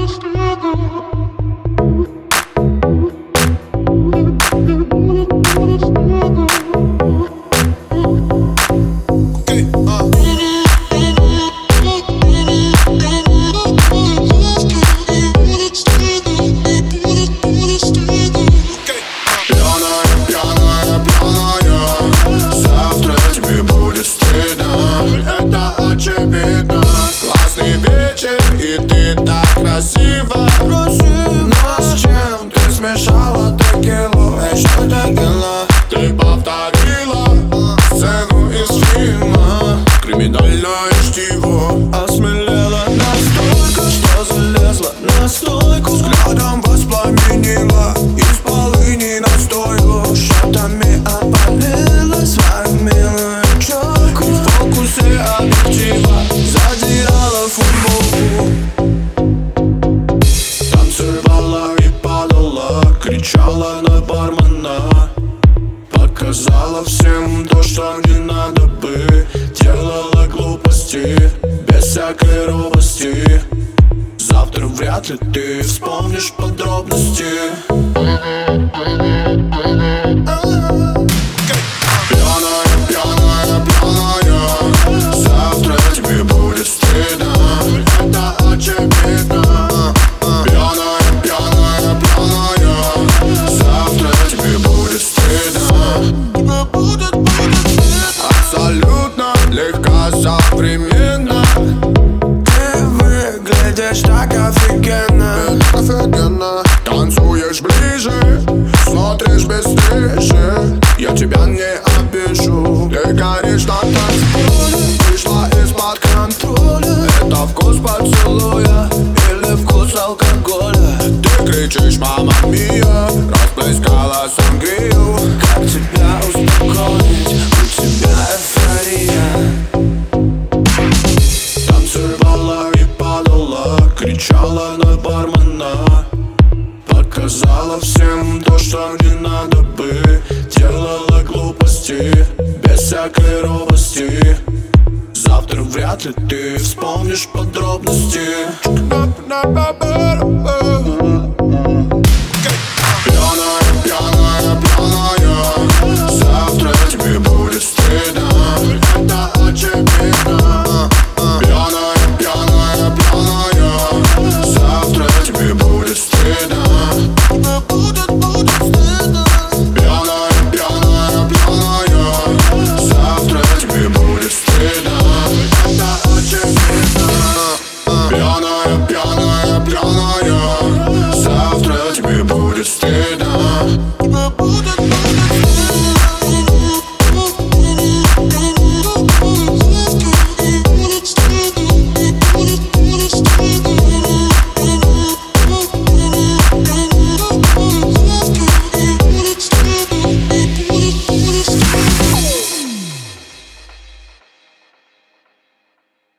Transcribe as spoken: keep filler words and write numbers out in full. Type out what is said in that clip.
Классный вечер, и ты так красиво. Но с чем ты смешала текилу? Эй, что текила? Ты повторила сцену из фильма «Криминальное чтиво». Осмелела настолько, что залезла на стойку, взглядом воспламенила из полыни настойлу. Шотами опалила свою милую челку. В фокусе объектива задирала футболку. Танцевала и падала, кричала на бармена. Показала всем то, что не надо бы. Делала глупости без всякой робости. Завтра вряд ли ты вспомнишь подробности. Современно ты выглядишь так офигенно, офигенно. Танцуешь ближе, смотришь быстрее. Я тебя не обижу. Ты горишь на танцполе, вышла из-под контроля. Это вкус поцелуя или вкус алкоголя? Ты кричишь «Мамма мия», расплескала сангрию. Как тебя успокоить? У тебя эйфория. Танцевала и падала, кричала на бармена. Показала всем то, что не надо бы. Делала глупости без всякой робости. Завтра вряд ли ты вспомнишь подробности.